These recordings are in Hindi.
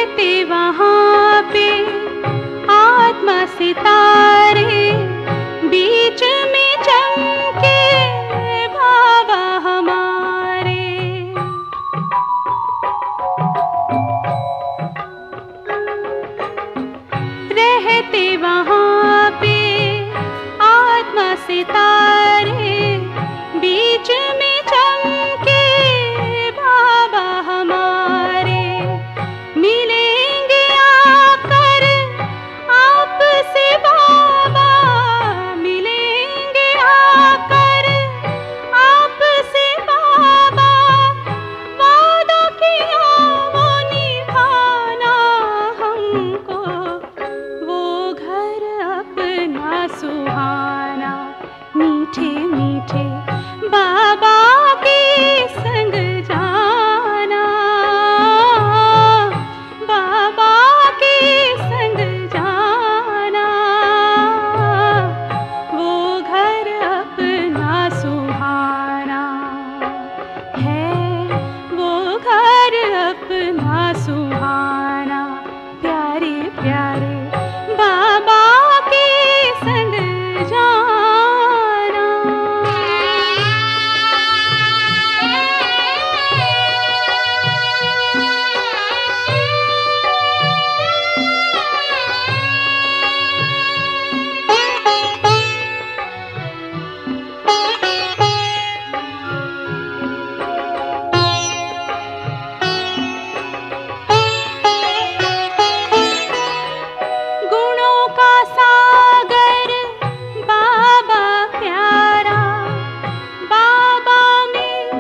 रहते वहाँ पे आत्मा सितारे, बीच में चमके बाबा हमारे। रहते वहाँ पे आत्मा सितारे, बीच में चमके बाबा हमारे। मिलेंगे आकर आपसे बाबा, मिलेंगे आकर आपसे बाबा। वादा किया वो निभाना हमको, वो घर अपना सुहाना। मीठे मीठे बाबा के संग जाना, बाबा के संग जाना। वो घर अपना सुहाना है, वो घर अपना सुहाना। प्यारे प्यारे बाबा के संग जाना। गुणों का सागर बाबा प्यारा, बाबा में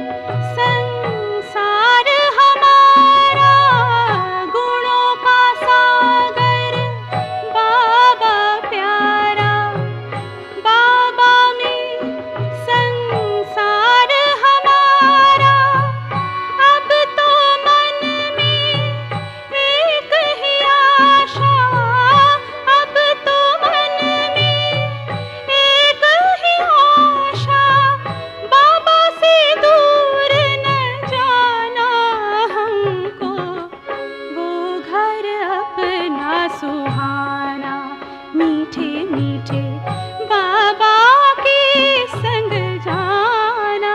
संसार हमारा। गुणों का सागर बाबा प्यारा, बाबा में संसार हमारा। अब तो मन में एक ही आशा, अब तो मन में एक ही आशा। बाबा से दूर न जाना हमको, वो घर अपना सुहाना। मीठे मीठे बाबा के संग जाना,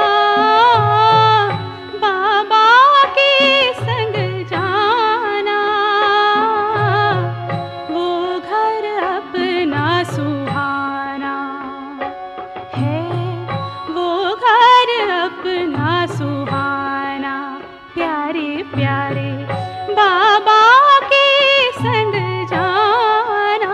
बाबा के संग जाना। वो घर अपना सुहाना है, वो घर अपना सुहाना। प्यारे प्यारे बाबा के संग जाना।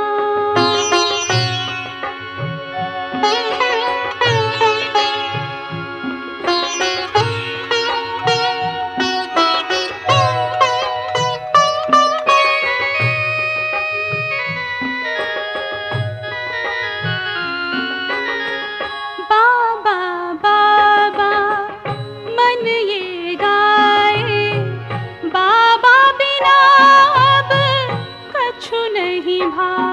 बाबा बाबा मन ये गाए, बाबा बिना अब कछु नहीं भाए।